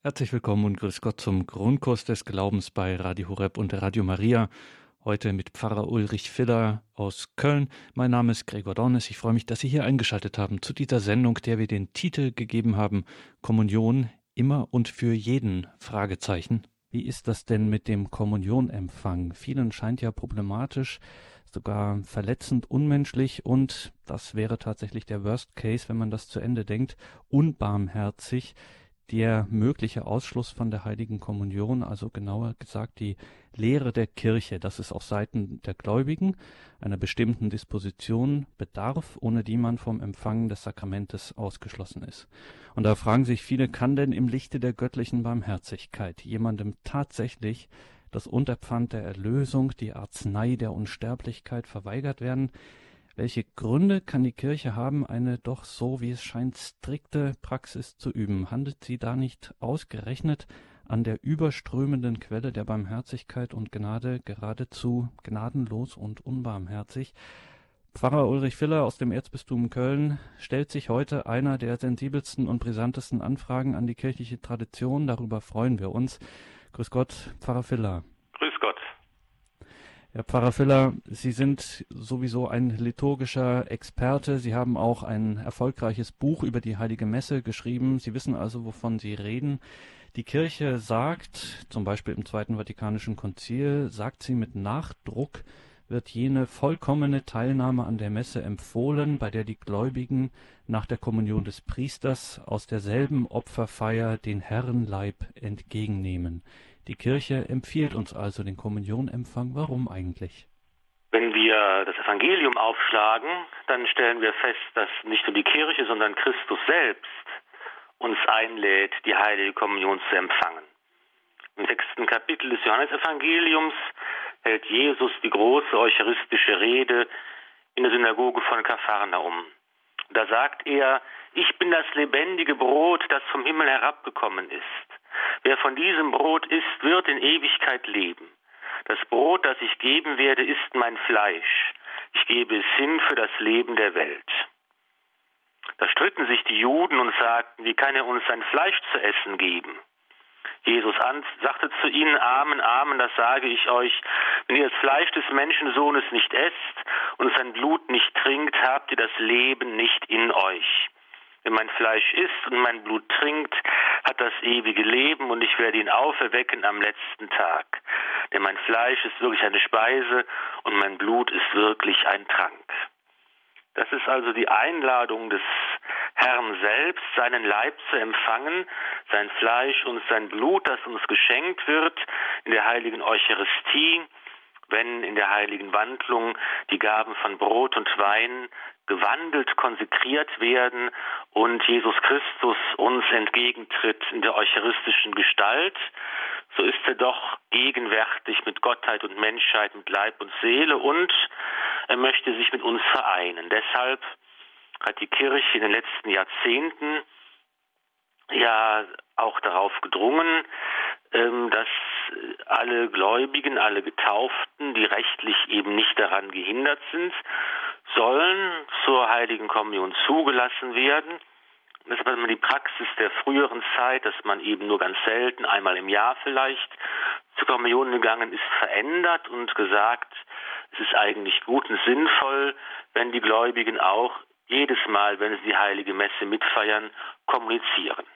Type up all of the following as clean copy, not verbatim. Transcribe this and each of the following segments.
Herzlich willkommen und grüß Gott zum Grundkurs des Glaubens bei Radio Horeb und Radio Maria. Heute mit Pfarrer Ulrich Filler aus Köln. Mein Name ist Gregor Dornis. Ich freue mich, dass Sie hier eingeschaltet haben zu dieser Sendung, der wir den Titel gegeben haben: Kommunion immer und für jeden? Fragezeichen. Wie ist das denn mit dem Kommunionempfang? Vielen scheint ja problematisch, sogar verletzend, unmenschlich und, das wäre tatsächlich der Worst Case, wenn man das zu Ende denkt, unbarmherzig, der mögliche Ausschluss von der Heiligen Kommunion, also genauer gesagt die Lehre der Kirche, dass es auf Seiten der Gläubigen einer bestimmten Disposition bedarf, ohne die man vom Empfang des Sakramentes ausgeschlossen ist. Und da fragen sich viele, kann denn im Lichte der göttlichen Barmherzigkeit jemandem tatsächlich das Unterpfand der Erlösung, die Arznei der Unsterblichkeit verweigert werden? Welche Gründe kann die Kirche haben, eine doch so, wie es scheint, strikte Praxis zu üben? Handelt sie da nicht ausgerechnet an der überströmenden Quelle der Barmherzigkeit und Gnade geradezu gnadenlos und unbarmherzig? Pfarrer Ulrich Filler aus dem Erzbistum Köln stellt sich heute einer der sensibelsten und brisantesten Anfragen an die kirchliche Tradition. Darüber freuen wir uns. Grüß Gott, Pfarrer Filler. Grüß Gott. Herr Pfarrer Filler, Sie sind sowieso ein liturgischer Experte. Sie haben auch ein erfolgreiches Buch über die Heilige Messe geschrieben. Sie wissen also, wovon Sie reden. Die Kirche sagt, zum Beispiel im Zweiten Vatikanischen Konzil, sagt sie mit Nachdruck, wird jene vollkommene Teilnahme an der Messe empfohlen, bei der die Gläubigen nach der Kommunion des Priesters aus derselben Opferfeier den Herrenleib entgegennehmen. Die Kirche empfiehlt uns also den Kommunionempfang. Warum eigentlich? Wenn wir das Evangelium aufschlagen, dann stellen wir fest, dass nicht nur die Kirche, sondern Christus selbst uns einlädt, die Heilige Kommunion zu empfangen. Im 6. Kapitel des Johannesevangeliums hält Jesus die große eucharistische Rede in der Synagoge von Kapharnaum. Da sagt er: Ich bin das lebendige Brot, das vom Himmel herabgekommen ist. Wer von diesem Brot isst, wird in Ewigkeit leben. Das Brot, das ich geben werde, ist mein Fleisch. Ich gebe es hin für das Leben der Welt. Da stritten sich die Juden und sagten: Wie kann er uns sein Fleisch zu essen geben? Jesus sagte zu ihnen: Amen, Amen, das sage ich euch. Wenn ihr das Fleisch des Menschensohnes nicht esst und sein Blut nicht trinkt, habt ihr das Leben nicht in euch. Wer mein Fleisch isst und mein Blut trinkt, hat das ewige Leben, und ich werde ihn auferwecken am letzten Tag. Denn mein Fleisch ist wirklich eine Speise und mein Blut ist wirklich ein Trank. Das ist also die Einladung des Herrn selbst, seinen Leib zu empfangen, sein Fleisch und sein Blut, das uns geschenkt wird in der heiligen Eucharistie, wenn in der heiligen Wandlung die Gaben von Brot und Wein gewandelt, konsekriert werden und Jesus Christus uns entgegentritt in der eucharistischen Gestalt, so ist er doch gegenwärtig mit Gottheit und Menschheit, mit Leib und Seele, und er möchte sich mit uns vereinen. Deshalb hat die Kirche in den letzten Jahrzehnten ja auch darauf gedrungen, dass alle Gläubigen, alle Getauften, die rechtlich eben nicht daran gehindert sind, sollen zur Heiligen Kommunion zugelassen werden. Das war immer die Praxis der früheren Zeit, dass man eben nur ganz selten, einmal im Jahr vielleicht, zur Kommunion gegangen ist, verändert und gesagt, es ist eigentlich gut und sinnvoll, wenn die Gläubigen auch jedes Mal, wenn sie die Heilige Messe mitfeiern, kommunizieren.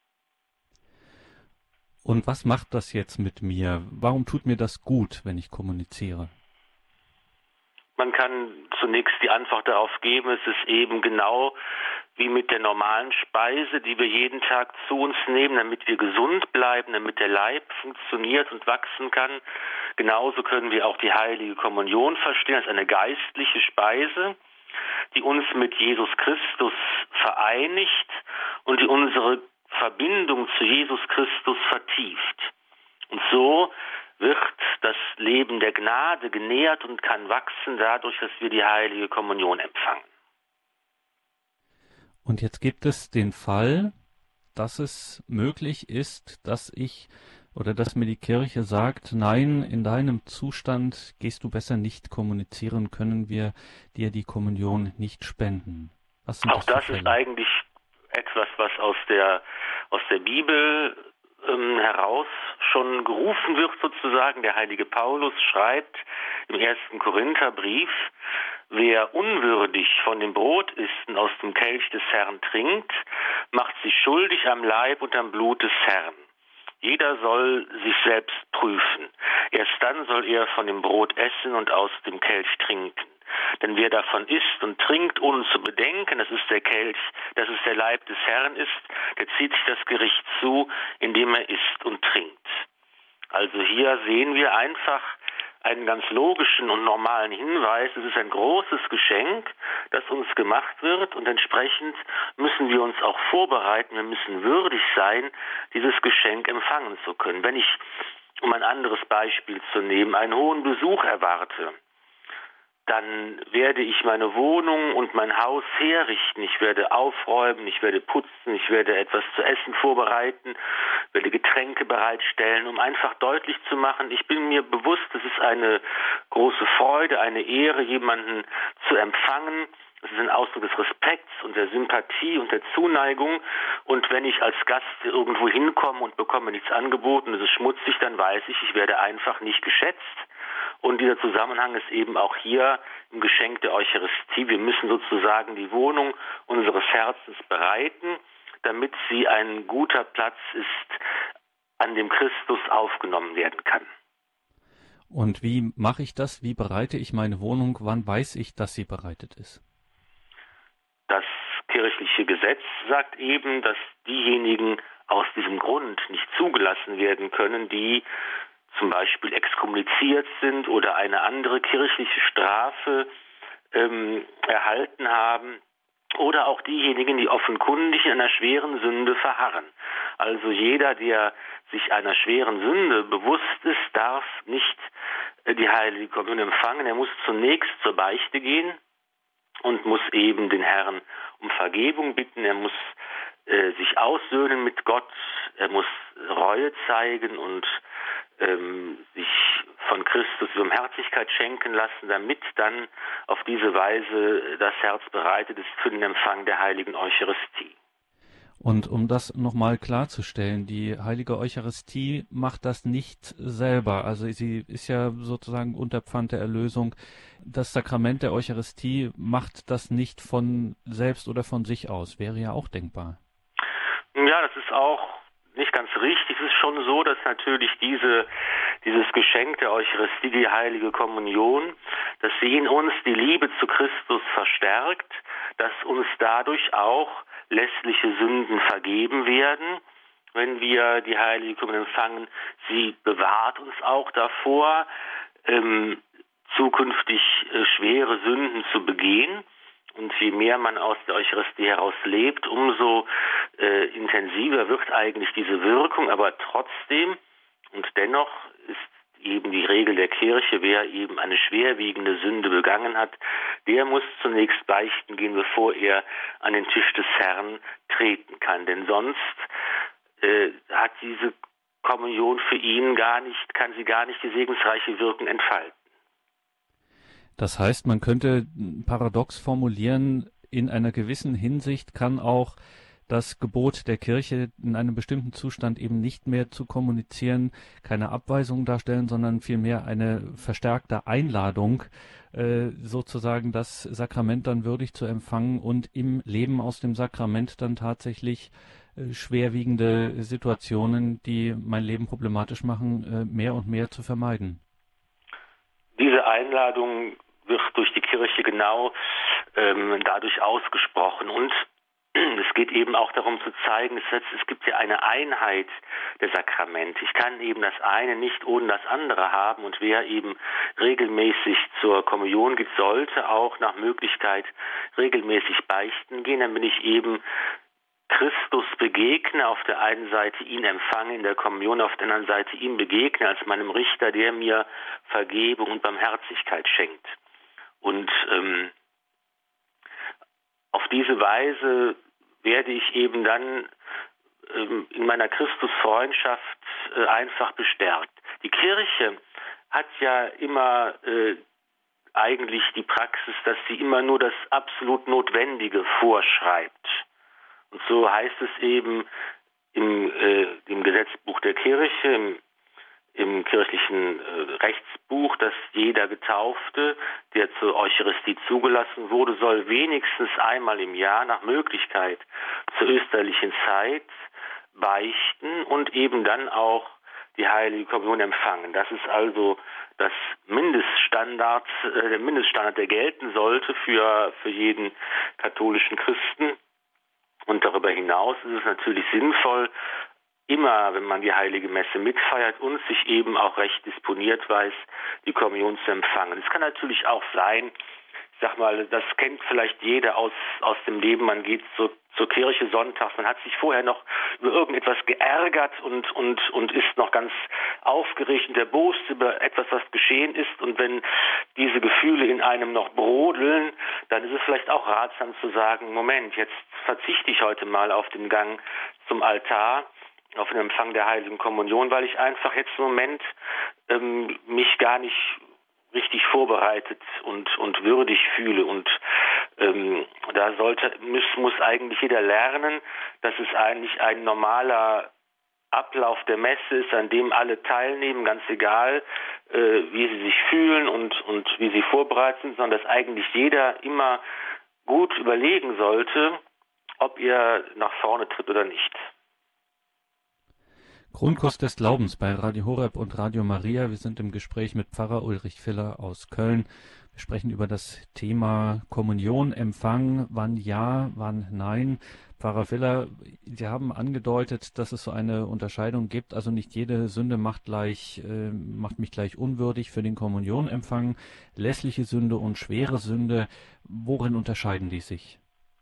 Und was macht das jetzt mit mir? Warum tut mir das gut, wenn ich kommuniziere? Man kann zunächst die Antwort darauf geben, es ist eben genau wie mit der normalen Speise, die wir jeden Tag zu uns nehmen, damit wir gesund bleiben, damit der Leib funktioniert und wachsen kann. Genauso können wir auch die Heilige Kommunion verstehen als eine geistliche Speise, die uns mit Jesus Christus vereinigt und die unsere Verbindung zu Jesus Christus vertieft. Und so wird das Leben der Gnade genährt und kann wachsen dadurch, dass wir die Heilige Kommunion empfangen. Und jetzt gibt es den Fall, dass es möglich ist, dass mir die Kirche sagt, nein, in deinem Zustand gehst du besser nicht kommunizieren, können wir dir die Kommunion nicht spenden. Auch das ist eigentlich etwas, was aus der Bibel heraus schon gerufen wird sozusagen. Der heilige Paulus schreibt im 1. Korintherbrief: Wer unwürdig von dem Brot isst und aus dem Kelch des Herrn trinkt, macht sich schuldig am Leib und am Blut des Herrn. Jeder soll sich selbst prüfen. Erst dann soll er von dem Brot essen und aus dem Kelch trinken. Denn wer davon isst und trinkt, ohne zu bedenken, dass es der Kelch, dass es der Leib des Herrn ist, der zieht sich das Gericht zu, indem er isst und trinkt. Also hier sehen wir einfach einen ganz logischen und normalen Hinweis. Es ist ein großes Geschenk, das uns gemacht wird, und entsprechend müssen wir uns auch vorbereiten. Wir müssen würdig sein, dieses Geschenk empfangen zu können. Wenn ich, um ein anderes Beispiel zu nehmen, einen hohen Besuch erwarte, dann werde ich meine Wohnung und mein Haus herrichten. Ich werde aufräumen, ich werde putzen, ich werde etwas zu essen vorbereiten, werde Getränke bereitstellen, um einfach deutlich zu machen, ich bin mir bewusst, es ist eine große Freude, eine Ehre, jemanden zu empfangen. Es ist ein Ausdruck des Respekts und der Sympathie und der Zuneigung. Und wenn ich als Gast irgendwo hinkomme und bekomme nichts angeboten, es ist schmutzig, dann weiß ich, ich werde einfach nicht geschätzt. Und dieser Zusammenhang ist eben auch hier im Geschenk der Eucharistie. Wir müssen sozusagen die Wohnung unseres Herzens bereiten, damit sie ein guter Platz ist, an dem Christus aufgenommen werden kann. Und wie mache ich das? Wie bereite ich meine Wohnung? Wann weiß ich, dass sie bereitet ist? Das kirchliche Gesetz sagt eben, dass diejenigen aus diesem Grund nicht zugelassen werden können, die zum Beispiel exkommuniziert sind oder eine andere kirchliche Strafe erhalten haben, oder auch diejenigen, die offenkundig in einer schweren Sünde verharren. Also jeder, der sich einer schweren Sünde bewusst ist, darf nicht die Heilige Kommunion empfangen. Er muss zunächst zur Beichte gehen und muss eben den Herrn um Vergebung bitten. Er muss sich aussöhnen mit Gott. Er muss Reue zeigen und sich von Christus Barmherzigkeit schenken lassen, damit dann auf diese Weise das Herz bereitet ist für den Empfang der heiligen Eucharistie. Und um das nochmal klarzustellen, die heilige Eucharistie macht das nicht selber. Also sie ist ja sozusagen unter Pfand der Erlösung. Das Sakrament der Eucharistie macht das nicht von selbst oder von sich aus. Wäre ja auch denkbar. Ja, das ist auch nicht ganz richtig. Es ist schon so, dass natürlich dieses Geschenk der Eucharistie, die heilige Kommunion, dass sie in uns die Liebe zu Christus verstärkt, dass uns dadurch auch lässliche Sünden vergeben werden, wenn wir die heilige Kommunion empfangen. Sie bewahrt uns auch davor, zukünftig schwere Sünden zu begehen. Und je mehr man aus der Eucharistie heraus lebt, umso intensiver wird eigentlich diese Wirkung. Aber trotzdem und dennoch ist eben die Regel der Kirche, wer eben eine schwerwiegende Sünde begangen hat, der muss zunächst beichten gehen, bevor er an den Tisch des Herrn treten kann. Denn sonst hat diese Kommunion für ihn kann sie gar nicht die segensreiche Wirkung entfalten. Das heißt, man könnte paradox formulieren, in einer gewissen Hinsicht kann auch das Gebot der Kirche in einem bestimmten Zustand eben nicht mehr zu kommunizieren, keine Abweisung darstellen, sondern vielmehr eine verstärkte Einladung, sozusagen das Sakrament dann würdig zu empfangen und im Leben aus dem Sakrament dann tatsächlich schwerwiegende Situationen, die mein Leben problematisch machen, mehr und mehr zu vermeiden. Diese Einladung wird durch die Kirche genau dadurch ausgesprochen. Und es geht eben auch darum zu zeigen, es gibt ja eine Einheit der Sakramente. Ich kann eben das eine nicht ohne das andere haben. Und wer eben regelmäßig zur Kommunion geht, sollte auch nach Möglichkeit regelmäßig beichten gehen. Dann bin ich eben Christus begegne, auf der einen Seite ihn empfange in der Kommunion, auf der anderen Seite ihm begegne als meinem Richter, der mir Vergebung und Barmherzigkeit schenkt. Und auf diese Weise werde ich eben dann in meiner Christusfreundschaft einfach bestärkt. Die Kirche hat ja immer eigentlich die Praxis, dass sie immer nur das absolut Notwendige vorschreibt. Und so heißt es eben im Gesetzbuch der Kirche, Kirche, im kirchlichen Rechtsbuch, dass jeder Getaufte, der zur Eucharistie zugelassen wurde, soll wenigstens einmal im Jahr nach Möglichkeit zur österlichen Zeit beichten und eben dann auch die Heilige Kommunion empfangen. Das ist also das Mindeststandard, der Mindeststandard, der gelten sollte für jeden katholischen Christen. Und darüber hinaus ist es natürlich sinnvoll, immer, wenn man die Heilige Messe mitfeiert und sich eben auch recht disponiert weiß, die Kommunion zu empfangen. Es kann natürlich auch sein, ich sag mal, das kennt vielleicht jeder aus dem Leben, man geht zur Kirche sonntags, man hat sich vorher noch über irgendetwas geärgert und ist noch ganz aufgeregt und erbost über etwas, was geschehen ist. Und wenn diese Gefühle in einem noch brodeln, dann ist es vielleicht auch ratsam zu sagen, Moment, jetzt verzichte ich heute mal auf den Gang zum Altar, auf den Empfang der Heiligen Kommunion, weil ich einfach jetzt im Moment mich gar nicht richtig vorbereitet und würdig fühle. Und da muss eigentlich jeder lernen, dass es eigentlich ein normaler Ablauf der Messe ist, an dem alle teilnehmen, ganz egal, wie sie sich fühlen und wie sie vorbereitet sind, sondern dass eigentlich jeder immer gut überlegen sollte, ob er nach vorne tritt oder nicht. Grundkurs des Glaubens bei Radio Horeb und Radio Maria. Wir sind im Gespräch mit Pfarrer Ulrich Filler aus Köln. Wir sprechen über das Thema Kommunion, Empfang, wann ja, wann nein. Pfarrer Filler, Sie haben angedeutet, dass es so eine Unterscheidung gibt. Also nicht jede Sünde macht mich gleich unwürdig für den Kommunionempfang. Lässliche Sünde und schwere Sünde, worin unterscheiden die sich?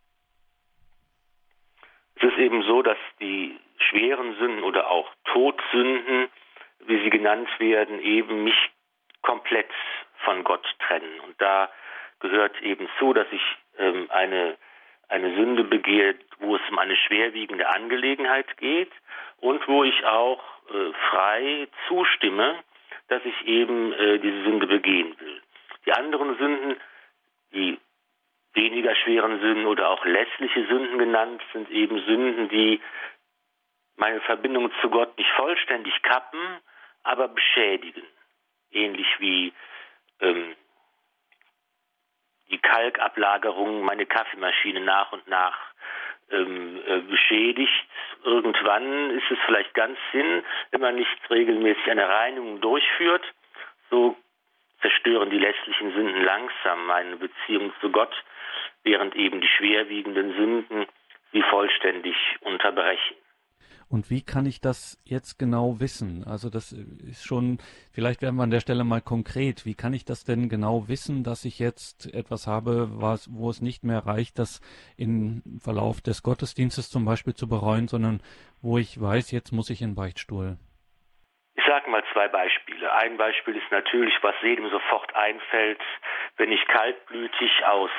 Es ist eben so, dass die schweren Sünden oder auch Todsünden, wie sie genannt werden, eben nicht komplett von Gott trennen. Und da gehört eben zu, dass ich eine Sünde begehe, wo es um eine schwerwiegende Angelegenheit geht und wo ich auch frei zustimme, dass ich eben diese Sünde begehen will. Die anderen Sünden, die weniger schweren Sünden oder auch lässliche Sünden genannt, sind eben Sünden, die meine Verbindung zu Gott nicht vollständig kappen, aber beschädigen. Ähnlich wie die Kalkablagerung meine Kaffeemaschine nach und nach beschädigt. Irgendwann ist es vielleicht ganz Sinn, wenn man nicht regelmäßig eine Reinigung durchführt. So zerstören die lässlichen Sünden langsam meine Beziehung zu Gott, während eben die schwerwiegenden Sünden sie vollständig unterbrechen. Und wie kann ich das jetzt genau wissen? Also das ist schon, vielleicht werden wir an der Stelle mal konkret. Wie kann ich das denn genau wissen, dass ich jetzt etwas habe, wo es nicht mehr reicht, das im Verlauf des Gottesdienstes zum Beispiel zu bereuen, sondern wo ich weiß, jetzt muss ich in den Beichtstuhl? Ich sage mal 2 Beispiele. Ein Beispiel ist natürlich, was jedem sofort einfällt, wenn ich kaltblütig aus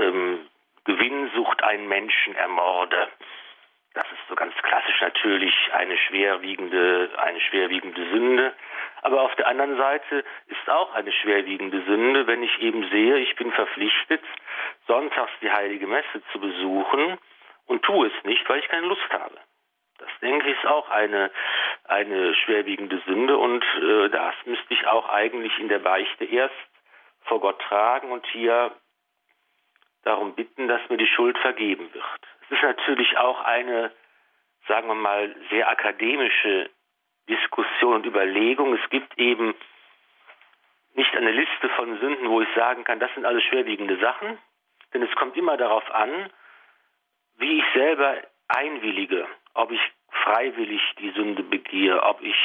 Gewinnsucht einen Menschen ermorde. Das ist so ganz klassisch natürlich eine schwerwiegende Sünde. Aber auf der anderen Seite ist auch eine schwerwiegende Sünde, wenn ich eben sehe, ich bin verpflichtet, sonntags die Heilige Messe zu besuchen und tue es nicht, weil ich keine Lust habe. Das, denke ich, ist auch eine schwerwiegende Sünde und das müsste ich auch eigentlich in der Beichte erst vor Gott tragen und hier darum bitten, dass mir die Schuld vergeben wird. Es ist natürlich auch eine, sagen wir mal, sehr akademische Diskussion und Überlegung. Es gibt eben nicht eine Liste von Sünden, wo ich sagen kann, das sind alles schwerwiegende Sachen, denn es kommt immer darauf an, wie ich selber einwillige, ob ich freiwillig die Sünde begehe, ob ich,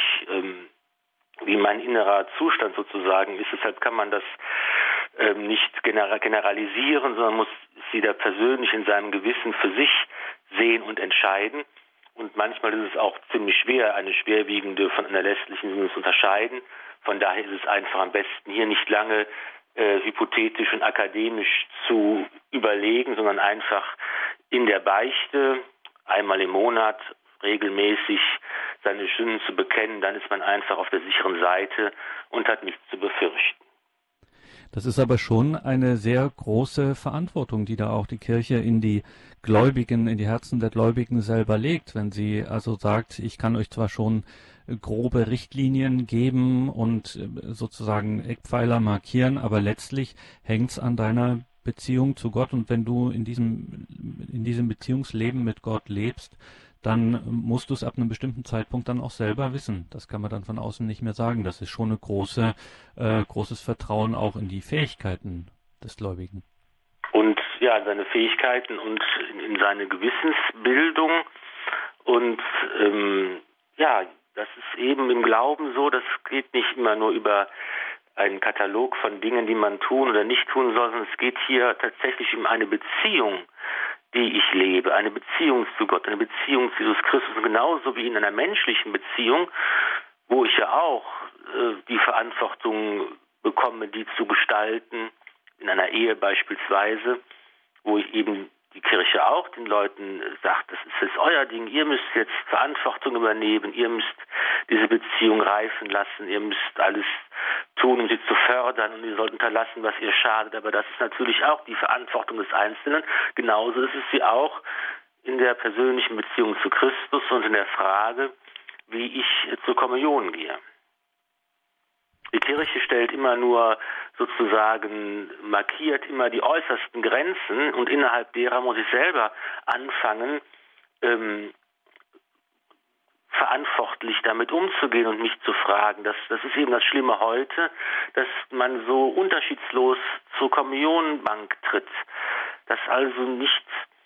wie mein innerer Zustand sozusagen ist. Deshalb kann man das nicht generalisieren, sondern muss es jeder persönlich in seinem Gewissen für sich sehen und entscheiden. Und manchmal ist es auch ziemlich schwer, eine schwerwiegende von einer lässlichen Sünde zu unterscheiden. Von daher ist es einfach am besten, hier nicht lange hypothetisch und akademisch zu überlegen, sondern einfach in der Beichte einmal im Monat regelmäßig seine Sünden zu bekennen. Dann ist man einfach auf der sicheren Seite und hat nichts zu befürchten. Das ist aber schon eine sehr große Verantwortung, die da auch die Kirche in die Gläubigen, in die Herzen der Gläubigen selber legt, wenn sie also sagt, ich kann euch zwar schon grobe Richtlinien geben und sozusagen Eckpfeiler markieren, aber letztlich hängt's an deiner Beziehung zu Gott, und wenn du in diesem Beziehungsleben mit Gott lebst, dann musst du es ab einem bestimmten Zeitpunkt dann auch selber wissen. Das kann man dann von außen nicht mehr sagen. Das ist schon großes Vertrauen auch in die Fähigkeiten des Gläubigen. Und ja, seine Fähigkeiten und in seine Gewissensbildung. Und das ist eben im Glauben so, das geht nicht immer nur über einen Katalog von Dingen, die man tun oder nicht tun soll, sondern es geht hier tatsächlich um eine Beziehung, die ich lebe, eine Beziehung zu Gott, eine Beziehung zu Jesus Christus, und genauso wie in einer menschlichen Beziehung, wo ich ja auch die Verantwortung bekomme, die zu gestalten, in einer Ehe beispielsweise, wo ich eben die Kirche auch den Leuten sagt, das ist jetzt euer Ding, ihr müsst jetzt Verantwortung übernehmen, ihr müsst diese Beziehung reifen lassen, ihr müsst alles tun, um sie zu fördern, und ihr sollt unterlassen, was ihr schadet. Aber das ist natürlich auch die Verantwortung des Einzelnen. Genauso ist es sie auch in der persönlichen Beziehung zu Christus und in der Frage, wie ich zur Kommunion gehe. Die Kirche stellt immer nur sozusagen, markiert immer die äußersten Grenzen, und innerhalb derer muss ich selber anfangen, verantwortlich damit umzugehen und mich zu fragen. Das ist eben das Schlimme heute, dass man so unterschiedslos zur Kommunionbank tritt, dass also nicht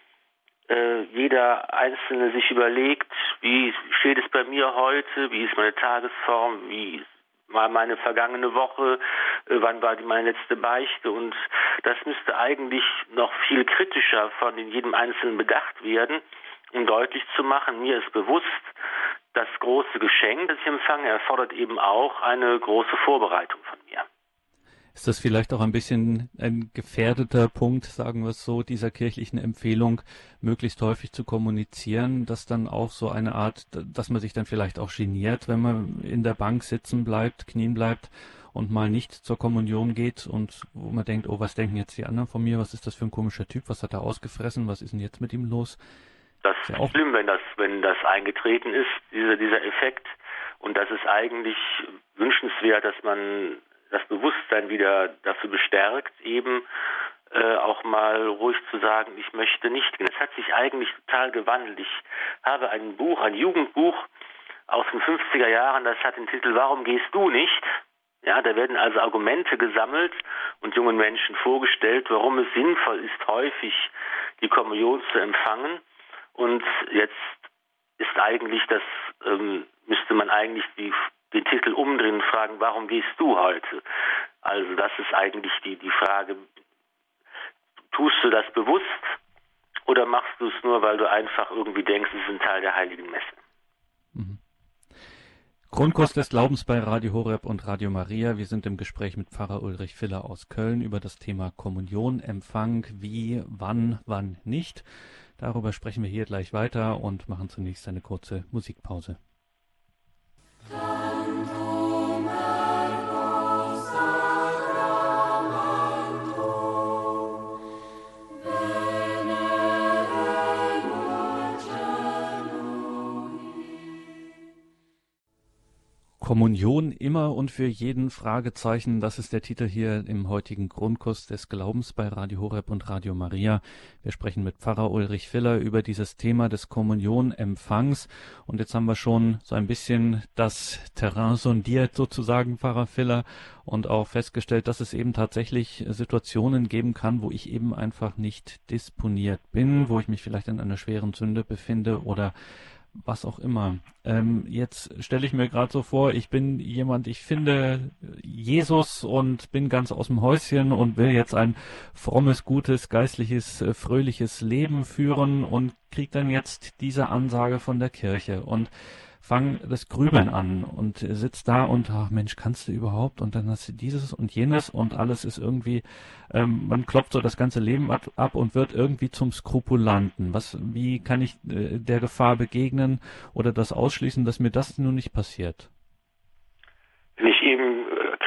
jeder Einzelne sich überlegt, wie steht es bei mir heute, wie ist meine Tagesform, wie war meine vergangene Woche, wann war meine letzte Beichte, und das müsste eigentlich noch viel kritischer von jedem Einzelnen bedacht werden, um deutlich zu machen, mir ist bewusst, das große Geschenk, das ich empfange, erfordert eben auch eine große Vorbereitung von mir. Ist das vielleicht auch ein bisschen ein gefährdeter Punkt, sagen wir es so, dieser kirchlichen Empfehlung, möglichst häufig zu kommunizieren, dass dann auch so eine Art, dass man sich dann vielleicht auch geniert, wenn man in der Bank sitzen bleibt, knien bleibt und mal nicht zur Kommunion geht, und wo man denkt, oh, was denken jetzt die anderen von mir, was ist das für ein komischer Typ, was hat er ausgefressen, was ist denn jetzt mit ihm los? Das ist ja schlimm, wenn das eingetreten ist, dieser Effekt, und das ist eigentlich wünschenswert, dass man das Bewusstsein wieder dafür bestärkt, eben auch mal ruhig zu sagen, ich möchte nicht gehen. Das hat sich eigentlich total gewandelt. Ich habe ein Jugendbuch aus den 50er Jahren, das hat den Titel "Warum gehst du nicht?" Ja, da werden also Argumente gesammelt und jungen Menschen vorgestellt, warum es sinnvoll ist, häufig die Kommunion zu empfangen. Und jetzt ist eigentlich müsste man eigentlich den Titel umdrehen und fragen, warum gehst du heute? Also das ist eigentlich die Frage, tust du das bewusst oder machst du es nur, weil du einfach irgendwie denkst, es ist ein Teil der Heiligen Messe? Mhm. Grundkurs des Glaubens bei Radio Horeb und Radio Maria. Wir sind im Gespräch mit Pfarrer Ulrich Filler aus Köln über das Thema Kommunion, Empfang, wie, wann nicht. Darüber sprechen wir hier gleich weiter und machen zunächst eine kurze Musikpause. Kommunion immer und für jeden Fragezeichen, das ist der Titel hier im heutigen Grundkurs des Glaubens bei Radio Horeb und Radio Maria. Wir sprechen mit Pfarrer Ulrich Filler über dieses Thema des Kommunionempfangs, und jetzt haben wir schon so ein bisschen das Terrain sondiert sozusagen, Pfarrer Filler, und auch festgestellt, dass es eben tatsächlich Situationen geben kann, wo ich eben einfach nicht disponiert bin, wo ich mich vielleicht in einer schweren Sünde befinde oder was auch immer. Jetzt stelle ich mir gerade so vor, ich bin jemand, ich finde Jesus und bin ganz aus dem Häuschen und will jetzt ein frommes, gutes, geistliches, fröhliches Leben führen und kriege dann jetzt diese Ansage von der Kirche und fange das Grübeln an und sitze da und, ach Mensch, kannst du überhaupt? Und dann hast du dieses und jenes und alles ist irgendwie, man klopft so das ganze Leben ab und wird irgendwie zum Skrupulanten. Wie kann ich der Gefahr begegnen oder das ausschließen, dass mir das nun nicht passiert? Wenn ich eben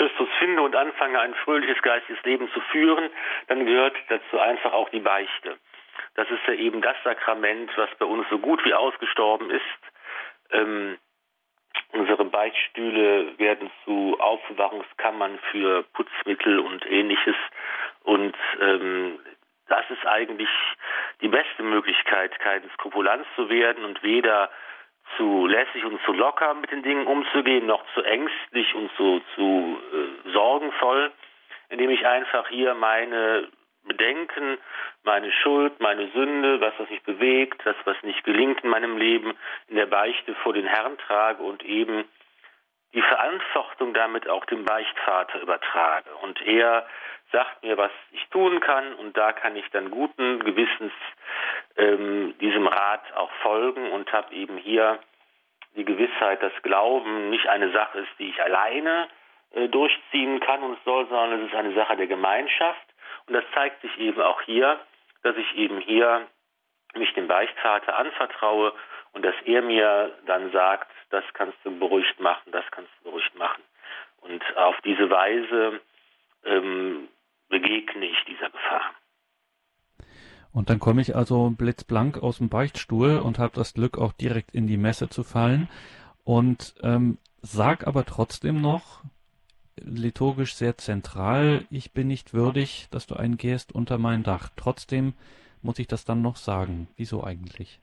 Christus finde und anfange, ein fröhliches geistiges Leben zu führen, dann gehört dazu einfach auch die Beichte. Das ist ja eben das Sakrament, was bei uns so gut wie ausgestorben ist. Unsere Beichtstühle werden zu Aufbewahrungskammern für Putzmittel und Ähnliches. Und das ist eigentlich die beste Möglichkeit, kein Skrupulanz zu werden und weder zu lässig und zu locker mit den Dingen umzugehen, noch zu ängstlich und zu sorgenvoll, indem ich einfach hier meine Bedenken, meine Schuld, meine Sünde, was mich bewegt, das, was nicht gelingt in meinem Leben, in der Beichte vor den Herrn trage und eben die Verantwortung damit auch dem Beichtvater übertrage. Und er sagt mir, was ich tun kann, und da kann ich dann guten Gewissens diesem Rat auch folgen und habe eben hier die Gewissheit, dass Glauben nicht eine Sache ist, die ich alleine durchziehen kann und soll, sondern es ist eine Sache der Gemeinschaft. Und das zeigt sich eben auch hier, dass ich eben hier mich dem Beichtvater anvertraue und dass er mir dann sagt, das kannst du beruhigt machen, das kannst du beruhigt machen. Und auf diese Weise begegne ich dieser Gefahr. Und dann komme ich also blitzblank aus dem Beichtstuhl und habe das Glück, auch direkt in die Messe zu fallen und sag aber trotzdem noch, liturgisch sehr zentral, ich bin nicht würdig, dass du eingehst unter mein Dach. Trotzdem muss ich das dann noch sagen. Wieso eigentlich?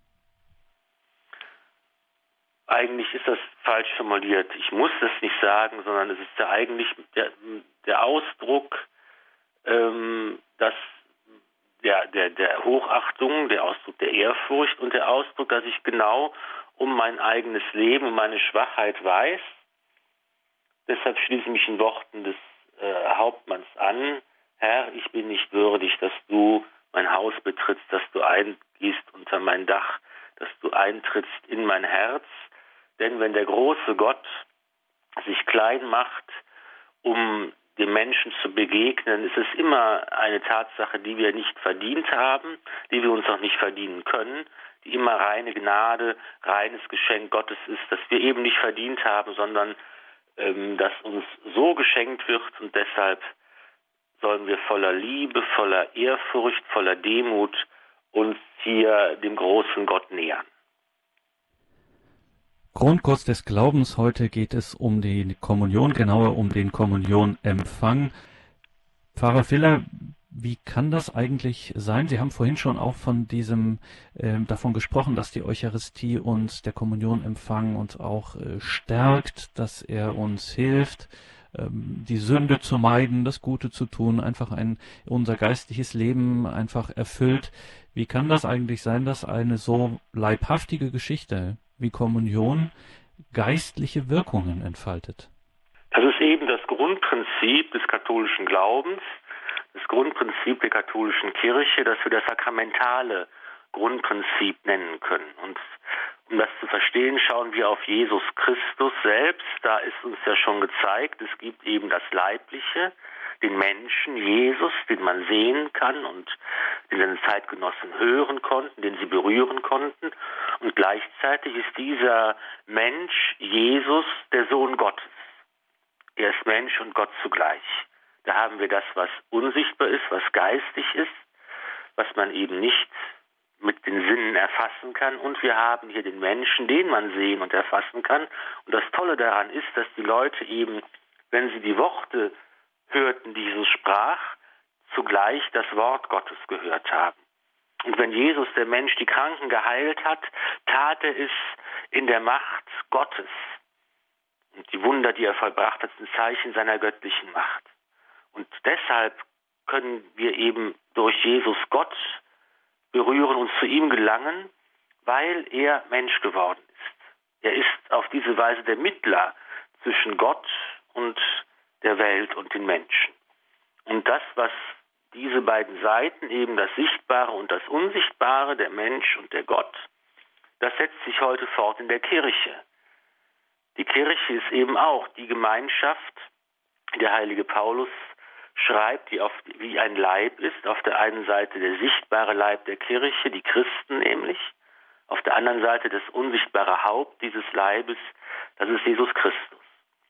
Eigentlich ist das falsch formuliert. Ich muss das nicht sagen, sondern es ist ja eigentlich der Ausdruck der Hochachtung, der Ausdruck der Ehrfurcht und der Ausdruck, dass ich genau um mein eigenes Leben, um meine Schwachheit weiß. Deshalb schließe ich mich in Worten des Hauptmanns an. Herr, ich bin nicht würdig, dass du mein Haus betrittst, dass du eingehst unter mein Dach, dass du eintrittst in mein Herz. Denn wenn der große Gott sich klein macht, um dem Menschen zu begegnen, ist es immer eine Tatsache, die wir nicht verdient haben, die wir uns auch nicht verdienen können, die immer reine Gnade, reines Geschenk Gottes ist, das wir eben nicht verdient haben, sondern das uns so geschenkt wird, und deshalb sollen wir voller Liebe, voller Ehrfurcht, voller Demut uns hier dem großen Gott nähern. Grundkurs des Glaubens, heute geht es um die Kommunion, genauer um den Kommunionempfang. Pfarrer Viller, wie kann das eigentlich sein? Sie haben vorhin schon auch von davon gesprochen, dass die Eucharistie uns, der Kommunionempfang uns auch stärkt, dass er uns hilft, die Sünde zu meiden, das Gute zu tun, einfach unser geistliches Leben einfach erfüllt. Wie kann das eigentlich sein, dass eine so leibhaftige Geschichte wie Kommunion geistliche Wirkungen entfaltet? Das ist eben das Grundprinzip des katholischen Glaubens, das Grundprinzip der katholischen Kirche, das wir das sakramentale Grundprinzip nennen können. Und um das zu verstehen, schauen wir auf Jesus Christus selbst. Da ist uns ja schon gezeigt, es gibt eben das Leibliche, den Menschen, Jesus, den man sehen kann und den seine Zeitgenossen hören konnten, den sie berühren konnten. Und gleichzeitig ist dieser Mensch, Jesus, der Sohn Gottes. Er ist Mensch und Gott zugleich. Da haben wir das, was unsichtbar ist, was geistig ist, was man eben nicht mit den Sinnen erfassen kann. Und wir haben hier den Menschen, den man sehen und erfassen kann. Und das Tolle daran ist, dass die Leute eben, wenn sie die Worte hörten, die Jesus sprach, zugleich das Wort Gottes gehört haben. Und wenn Jesus, der Mensch, die Kranken geheilt hat, tat er es in der Macht Gottes. Und die Wunder, die er vollbracht hat, sind Zeichen seiner göttlichen Macht. Und deshalb können wir eben durch Jesus Gott berühren und zu ihm gelangen, weil er Mensch geworden ist. Er ist auf diese Weise der Mittler zwischen Gott und der Welt und den Menschen. Und das, was diese beiden Seiten, eben das Sichtbare und das Unsichtbare, der Mensch und der Gott, das setzt sich heute fort in der Kirche. Die Kirche ist eben auch die Gemeinschaft, der heilige Paulus schreibt, die wie ein Leib ist. Auf der einen Seite der sichtbare Leib der Kirche, die Christen nämlich. Auf der anderen Seite das unsichtbare Haupt dieses Leibes, das ist Jesus Christus.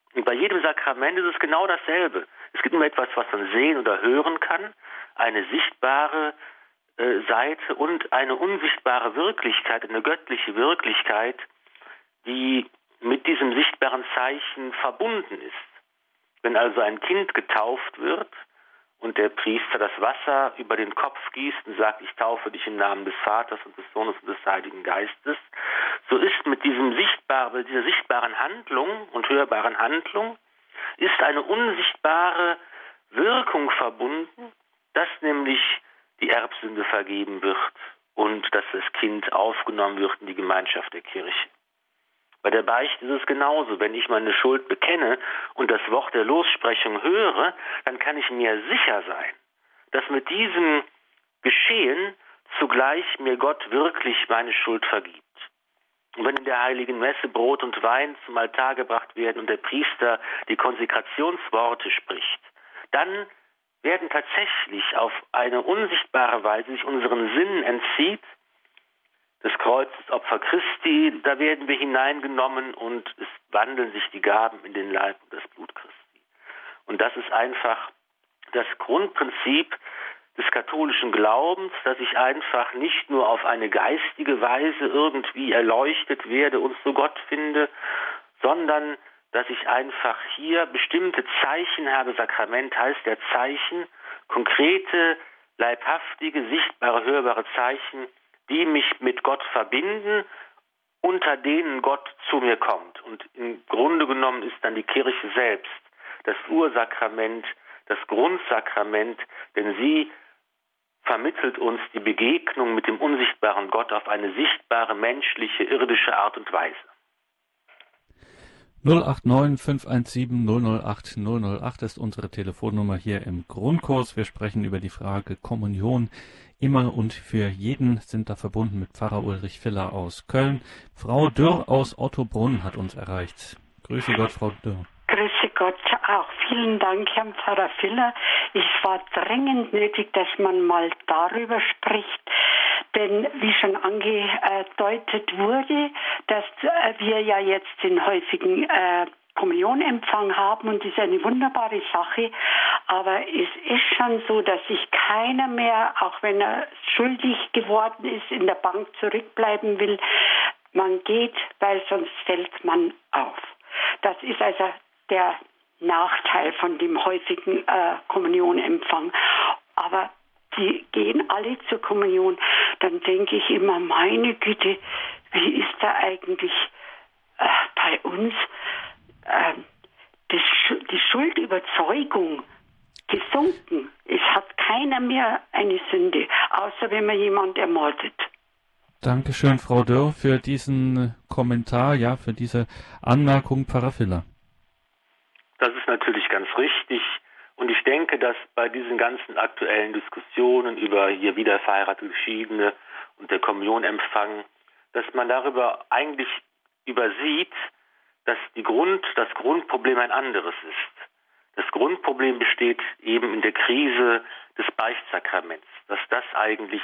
Und bei jedem Sakrament ist es genau dasselbe. Es gibt nur etwas, was man sehen oder hören kann, eine sichtbare Seite und eine unsichtbare Wirklichkeit, eine göttliche Wirklichkeit, die mit diesem sichtbaren Zeichen verbunden ist. Wenn also ein Kind getauft wird und der Priester das Wasser über den Kopf gießt und sagt, ich taufe dich im Namen des Vaters und des Sohnes und des Heiligen Geistes, so ist mit dieser sichtbaren Handlung und hörbaren Handlung ist eine unsichtbare Wirkung verbunden, dass nämlich die Erbsünde vergeben wird und dass das Kind aufgenommen wird in die Gemeinschaft der Kirche. Bei der Beichte ist es genauso. Wenn ich meine Schuld bekenne und das Wort der Lossprechung höre, dann kann ich mir sicher sein, dass mit diesem Geschehen zugleich mir Gott wirklich meine Schuld vergibt. Und wenn in der Heiligen Messe Brot und Wein zum Altar gebracht werden und der Priester die Konsekrationsworte spricht, dann werden tatsächlich auf eine unsichtbare Weise sich unseren Sinnen entzieht, des Kreuzes Opfer Christi, da werden wir hineingenommen und es wandeln sich die Gaben in den Leib und das Blut Christi. Und das ist einfach das Grundprinzip des katholischen Glaubens, dass ich einfach nicht nur auf eine geistige Weise irgendwie erleuchtet werde und zu Gott finde, sondern dass ich einfach hier bestimmte Zeichen habe. Sakrament heißt der Zeichen, konkrete, leibhaftige, sichtbare, hörbare Zeichen, die mich mit Gott verbinden, unter denen Gott zu mir kommt. Und im Grunde genommen ist dann die Kirche selbst das Ursakrament, das Grundsakrament, denn sie vermittelt uns die Begegnung mit dem unsichtbaren Gott auf eine sichtbare, menschliche, irdische Art und Weise. 089 517 008 008 ist unsere Telefonnummer hier im Grundkurs. Wir sprechen über die Frage Kommunion. Immer und für jeden sind da verbunden mit Pfarrer Ulrich Filler aus Köln. Frau Dürr aus Ottobrunn hat uns erreicht. Grüße Gott, Frau Dürr. Grüße Gott auch. Vielen Dank, Herr Pfarrer Filler. Es war dringend nötig, dass man mal darüber spricht. Denn wie schon angedeutet wurde, dass wir ja jetzt den häufigen Kommunionempfang haben und das ist eine wunderbare Sache. Aber es ist schon so, dass sich keiner mehr, auch wenn er schuldig geworden ist, in der Bank zurückbleiben will. Man geht, weil sonst fällt man auf. Das ist also der Nachteil von dem häufigen Kommunionempfang. Aber die gehen alle zur Kommunion. Dann denke ich immer, meine Güte, wie ist da eigentlich bei uns die Schuldüberzeugung gesunken? Es hat keiner mehr eine Sünde, außer wenn man jemand ermordet. Dankeschön, Frau Dörr, für diesen Kommentar, ja, für diese Anmerkung, Pfarrer Filler. Das ist natürlich ganz richtig. Und ich denke, dass bei diesen ganzen aktuellen Diskussionen über hier wieder verheiratete Geschiedene und der Kommunionempfang, dass man darüber eigentlich übersieht, dass das Grundproblem ein anderes ist. Das Grundproblem besteht eben in der Krise des Beichtsakraments, dass das eigentlich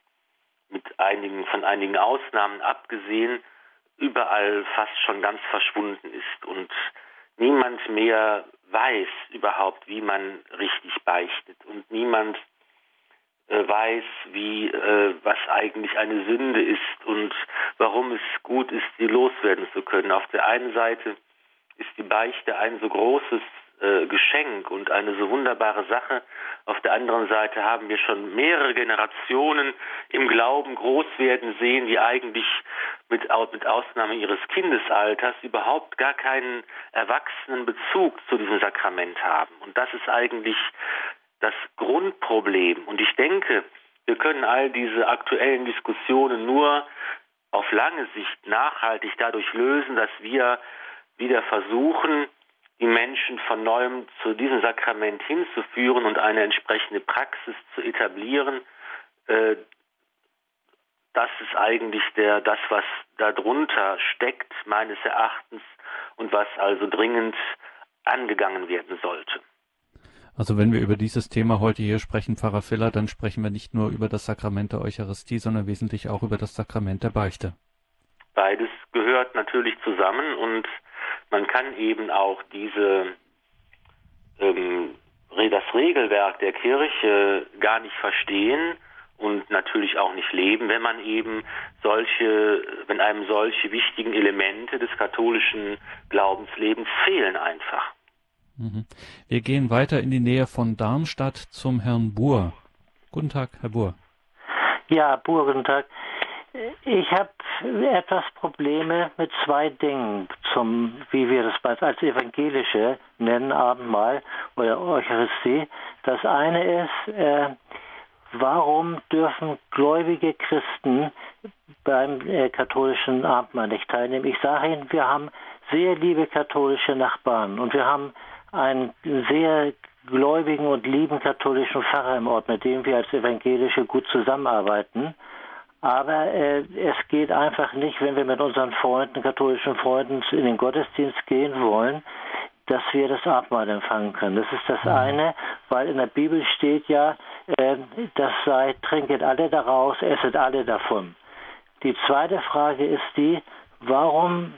von einigen Ausnahmen abgesehen überall fast schon ganz verschwunden ist und niemand mehr weiß überhaupt, wie man richtig beichtet und niemand weiß, was eigentlich eine Sünde ist und warum es gut ist, sie loswerden zu können. Auf der einen Seite ist die Beichte ein so großes Geschenk und eine so wunderbare Sache. Auf der anderen Seite haben wir schon mehrere Generationen im Glauben groß werden sehen, die eigentlich mit Ausnahme ihres Kindesalters überhaupt gar keinen erwachsenen Bezug zu diesem Sakrament haben. Und das ist eigentlich das Grundproblem. Und ich denke, wir können all diese aktuellen Diskussionen nur auf lange Sicht nachhaltig dadurch lösen, dass wir wieder versuchen, die Menschen von Neuem zu diesem Sakrament hinzuführen und eine entsprechende Praxis zu etablieren. Das ist eigentlich das, was darunter steckt, meines Erachtens, und was also dringend angegangen werden sollte. Also wenn wir über dieses Thema heute hier sprechen, Pfarrer Filler, dann sprechen wir nicht nur über das Sakrament der Eucharistie, sondern wesentlich auch über das Sakrament der Beichte. Beides gehört natürlich zusammen und Man kann eben auch das Regelwerk der Kirche gar nicht verstehen und natürlich auch nicht leben, wenn man eben wenn einem solche wichtigen Elemente des katholischen Glaubenslebens fehlen einfach. Wir gehen weiter in die Nähe von Darmstadt zum Herrn Buhr. Guten Tag, Herr Buhr. Ja, Buhr, guten Tag. Ich habe etwas Probleme mit zwei Dingen, wie wir das als Evangelische nennen, Abendmahl oder Eucharistie. Das eine ist, warum dürfen gläubige Christen beim katholischen Abendmahl nicht teilnehmen? Ich sage Ihnen, wir haben sehr liebe katholische Nachbarn und wir haben einen sehr gläubigen und lieben katholischen Pfarrer im Ort, mit dem wir als Evangelische gut zusammenarbeiten. Aber es geht einfach nicht, wenn wir mit unseren katholischen Freunden in den Gottesdienst gehen wollen, dass wir das Abendmahl empfangen können. Das ist das eine, weil in der Bibel steht ja, trinket alle daraus, esset alle davon. Die zweite Frage ist warum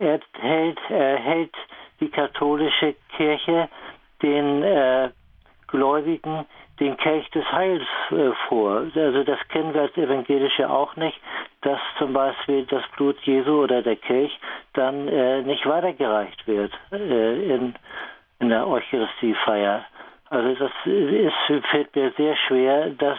hält die katholische Kirche den Gläubigen den Kelch des Heils vor? Also das kennen wir als Evangelische auch nicht, dass zum Beispiel das Blut Jesu oder der Kelch dann nicht weitergereicht wird in der Eucharistiefeier. Also das fällt mir sehr schwer, das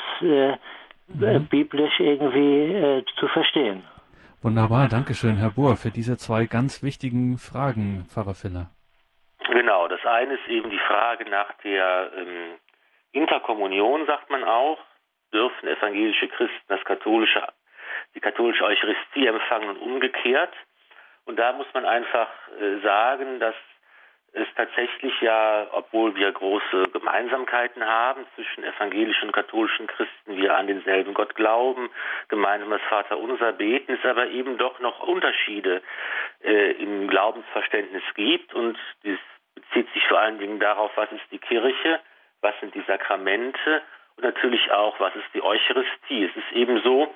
biblisch irgendwie zu verstehen. Wunderbar, danke schön, Herr Buhr, für diese zwei ganz wichtigen Fragen, Pfarrer Filler. Genau, das eine ist eben die Frage nach der Interkommunion, sagt man auch. Dürfen evangelische Christen die katholische Eucharistie empfangen und umgekehrt? Und da muss man einfach sagen, dass es tatsächlich ja, obwohl wir große Gemeinsamkeiten haben zwischen evangelischen und katholischen Christen, wir an denselben Gott glauben, gemeinsam das Vaterunser beten, es aber eben doch noch Unterschiede im Glaubensverständnis gibt, und dies bezieht sich vor allen Dingen darauf, was ist die Kirche, was sind die Sakramente und natürlich auch, was ist die Eucharistie. Es ist eben so,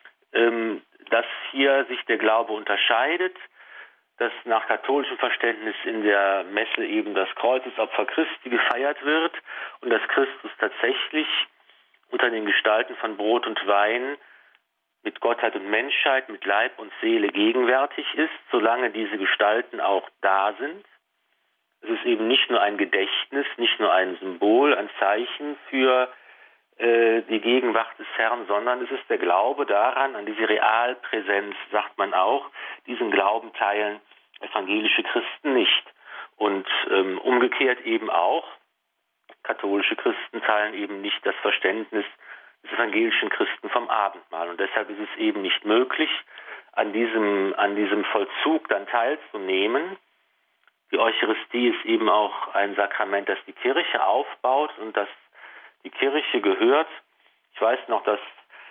dass hier sich der Glaube unterscheidet, dass nach katholischem Verständnis in der Messe eben das Kreuzesopfer Christi gefeiert wird und dass Christus tatsächlich unter den Gestalten von Brot und Wein mit Gottheit und Menschheit, mit Leib und Seele gegenwärtig ist, solange diese Gestalten auch da sind. Es ist eben nicht nur ein Gedächtnis, nicht nur ein Symbol, ein Zeichen für die Gegenwart des Herrn, sondern es ist der Glaube daran, an diese Realpräsenz, sagt man auch. Diesen Glauben teilen evangelische Christen nicht. Und umgekehrt eben auch, katholische Christen teilen eben nicht das Verständnis des evangelischen Christen vom Abendmahl. Und deshalb ist es eben nicht möglich, an diesem Vollzug dann teilzunehmen. Die Eucharistie ist eben auch ein Sakrament, das die Kirche aufbaut und das die Kirche gehört. Ich weiß noch, dass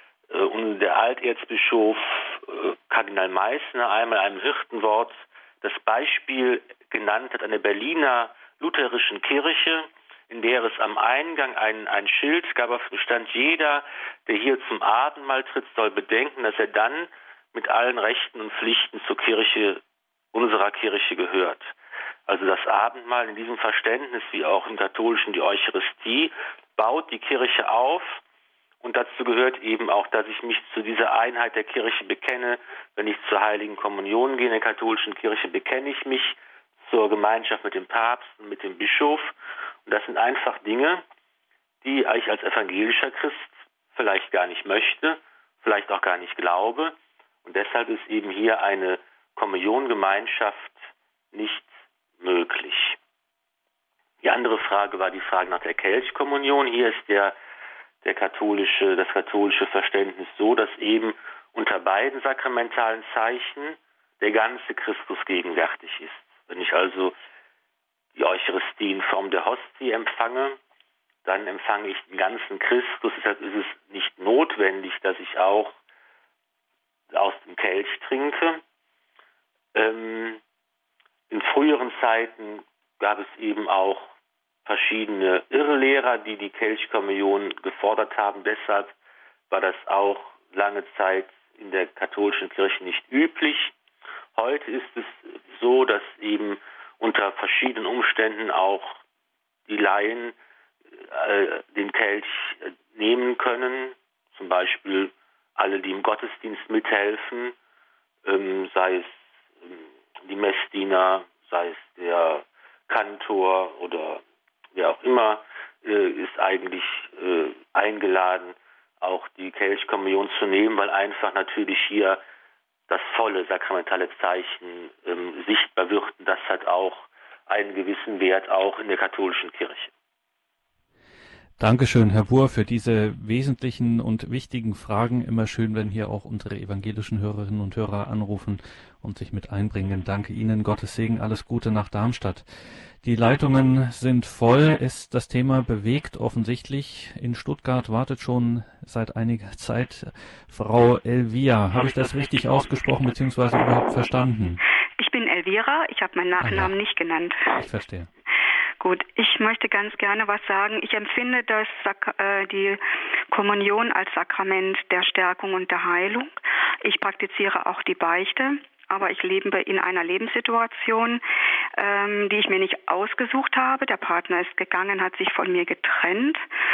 der Alterzbischof Kardinal Meissner einmal einem Hirtenwort das Beispiel genannt hat, einer Berliner lutherischen Kirche, in der es am Eingang ein Schild gab, auf dem stand: Jeder, der hier zum Abendmahl tritt, soll bedenken, dass er dann mit allen Rechten und Pflichten zur Kirche, unserer Kirche gehört. Also das Abendmahl in diesem Verständnis, wie auch im Katholischen die Eucharistie, baut die Kirche auf, und dazu gehört eben auch, dass ich mich zu dieser Einheit der Kirche bekenne. Wenn ich zur Heiligen Kommunion gehe in der katholischen Kirche, bekenne ich mich zur Gemeinschaft mit dem Papst und mit dem Bischof. Und das sind einfach Dinge, die ich als evangelischer Christ vielleicht gar nicht möchte, vielleicht auch gar nicht glaube. Und deshalb ist eben hier eine Kommuniongemeinschaft nicht möglich. Die andere Frage war die Frage nach der Kelchkommunion. Hier ist das katholische Verständnis so, dass eben unter beiden sakramentalen Zeichen der ganze Christus gegenwärtig ist. Wenn ich also die Eucharistie in Form der Hostie empfange, dann empfange ich den ganzen Christus. Deshalb ist es nicht notwendig, dass ich auch aus dem Kelch trinke. In früheren Zeiten gab es eben auch verschiedene Irrlehrer, die Kelchkommunion gefordert haben. Deshalb war das auch lange Zeit in der katholischen Kirche nicht üblich. Heute ist es so, dass eben unter verschiedenen Umständen auch die Laien den Kelch nehmen können, zum Beispiel alle, die im Gottesdienst mithelfen, sei es die Messdiener, sei es der Kantor oder wer auch immer, ist eigentlich eingeladen, auch die Kelchkommunion zu nehmen, weil einfach natürlich hier das volle sakramentale Zeichen sichtbar wird. Und das hat auch einen gewissen Wert, auch in der katholischen Kirche. Dankeschön, Herr Buhr, für diese wesentlichen und wichtigen Fragen. Immer schön, wenn hier auch unsere evangelischen Hörerinnen und Hörer anrufen und sich mit einbringen. Danke Ihnen, Gottes Segen, alles Gute nach Darmstadt. Die Leitungen sind voll, das Thema bewegt offensichtlich. In Stuttgart wartet schon seit einiger Zeit Frau Elvira. Habe ich das richtig ausgesprochen bzw. überhaupt verstanden? Ich bin Elvira, ich habe meinen Nachnamen nicht genannt. Ich verstehe. Gut, ich möchte ganz gerne was sagen. Ich empfinde die Kommunion als Sakrament der Stärkung und der Heilung. Ich praktiziere auch die Beichte, aber ich lebe in einer Lebenssituation, die ich mir nicht ausgesucht habe. Der Partner ist gegangen, hat sich von mir getrennt.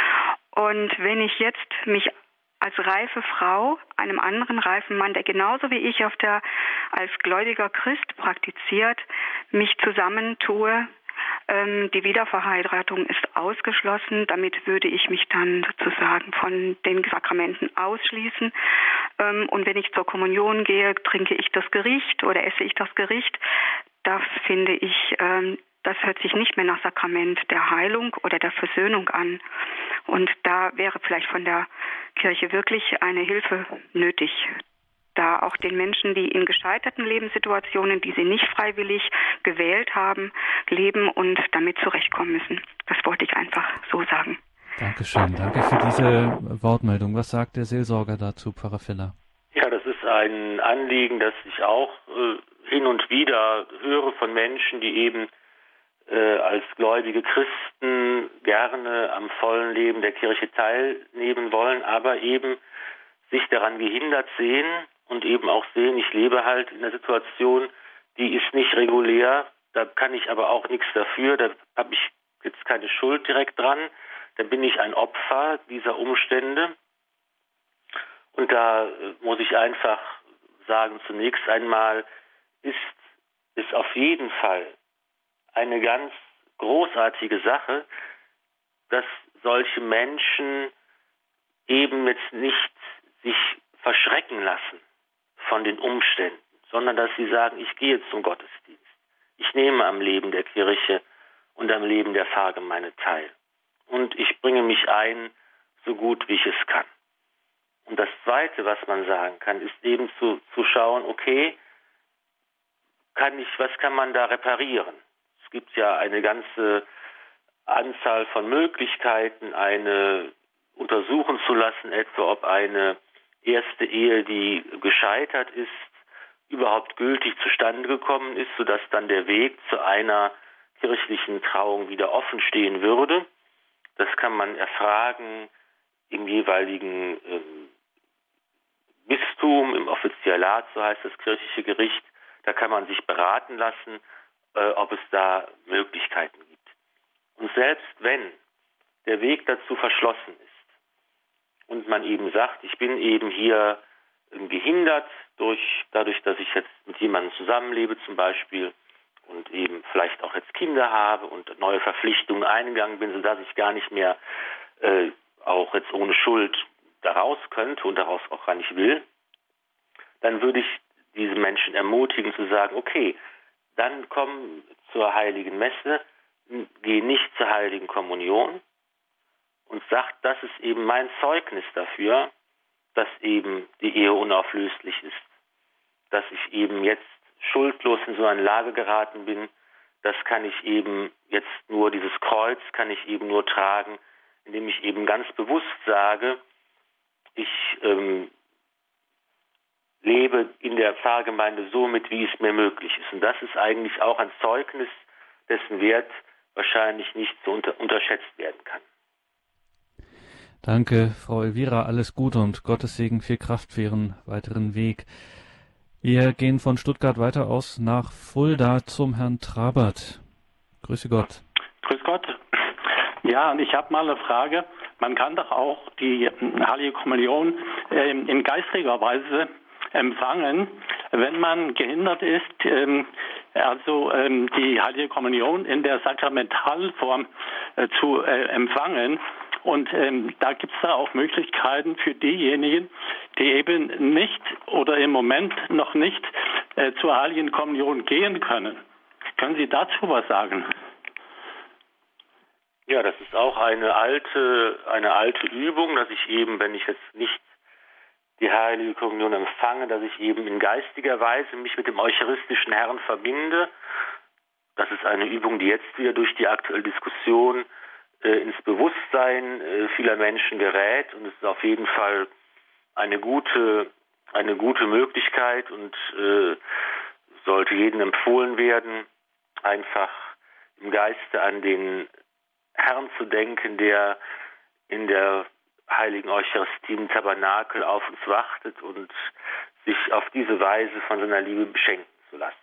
Und wenn ich jetzt mich als reife Frau einem anderen reifen Mann, der genauso wie ich als gläubiger Christ praktiziert, mich zusammentue, die Wiederverheiratung ist ausgeschlossen. Damit würde ich mich dann sozusagen von den Sakramenten ausschließen. Und wenn ich zur Kommunion gehe, trinke ich das Gericht oder esse ich das Gericht. Das finde ich, das hört sich nicht mehr nach Sakrament der Heilung oder der Versöhnung an. Und da wäre vielleicht von der Kirche wirklich eine Hilfe nötig, da auch den Menschen, die in gescheiterten Lebenssituationen, die sie nicht freiwillig gewählt haben, leben und damit zurechtkommen müssen. Das wollte ich einfach so sagen. Dankeschön, danke für diese Wortmeldung. Was sagt der Seelsorger dazu, Pfarrer Filler? Ja, das ist ein Anliegen, das ich auch hin und wieder höre von Menschen, die eben als gläubige Christen gerne am vollen Leben der Kirche teilnehmen wollen, aber eben sich daran gehindert sehen und eben auch sehen, ich lebe halt in einer Situation, die ist nicht regulär, da kann ich aber auch nichts dafür, da habe ich jetzt keine Schuld direkt dran, da bin ich ein Opfer dieser Umstände. Und da muss ich einfach sagen, zunächst einmal ist es auf jeden Fall eine ganz großartige Sache, dass solche Menschen eben jetzt nicht sich verschrecken lassen von den Umständen, sondern dass sie sagen, ich gehe zum Gottesdienst. Ich nehme am Leben der Kirche und am Leben der Pfarrgemeinde teil. Und ich bringe mich ein, so gut wie ich es kann. Und das Zweite, was man sagen kann, ist eben zu schauen, okay, was kann man da reparieren? Es gibt ja eine ganze Anzahl von Möglichkeiten, eine untersuchen zu lassen, etwa ob eine erste Ehe, die gescheitert ist, überhaupt gültig zustande gekommen ist, sodass dann der Weg zu einer kirchlichen Trauung wieder offen stehen würde. Das kann man erfragen im jeweiligen Bistum, im Offizialat, so heißt das kirchliche Gericht. Da kann man sich beraten lassen, ob es da Möglichkeiten gibt. Und selbst wenn der Weg dazu verschlossen ist und man eben sagt, ich bin eben hier gehindert dadurch, dass ich jetzt mit jemandem zusammenlebe zum Beispiel und eben vielleicht auch jetzt Kinder habe und neue Verpflichtungen eingegangen bin, sodass ich gar nicht mehr auch jetzt ohne Schuld daraus könnte und daraus auch gar nicht will, dann würde ich diese Menschen ermutigen zu sagen, okay, dann komm zur Heiligen Messe, geh nicht zur Heiligen Kommunion und sag, das ist eben mein Zeugnis dafür, dass eben die Ehe unauflöslich ist, dass ich eben jetzt schuldlos in so eine Lage geraten bin, das kann ich eben jetzt nur, dieses Kreuz kann ich eben nur tragen, indem ich eben ganz bewusst sage, ich lebe in der Pfarrgemeinde so mit, wie es mir möglich ist. Und das ist eigentlich auch ein Zeugnis, dessen Wert wahrscheinlich nicht so unterschätzt werden kann. Danke, Frau Elvira, alles Gute und Gottes Segen, viel Kraft für Ihren weiteren Weg. Wir gehen von Stuttgart weiter aus nach Fulda zum Herrn Trabert. Grüße Gott. Grüß Gott. Ja, und ich habe mal eine Frage. Man kann doch auch die Heilige Kommunion in geistiger Weise empfangen, wenn man gehindert ist, die Heilige Kommunion in der Sakramentalform zu empfangen. Und da gibt es da auch Möglichkeiten für diejenigen, die eben nicht oder im Moment noch nicht zur Heiligen Kommunion gehen können. Können Sie dazu was sagen? Ja, das ist auch eine alte Übung, dass ich eben, wenn ich jetzt nicht die Heilige Kommunion empfange, dass ich eben in geistiger Weise mich mit dem eucharistischen Herrn verbinde. Das ist eine Übung, die jetzt wieder durch die aktuelle Diskussion ins Bewusstsein vieler Menschen gerät, und es ist auf jeden Fall eine gute Möglichkeit und sollte jedem empfohlen werden, einfach im Geiste an den Herrn zu denken, der in der heiligen Eucharistie im Tabernakel auf uns wartet und sich auf diese Weise von seiner Liebe beschenken zu lassen.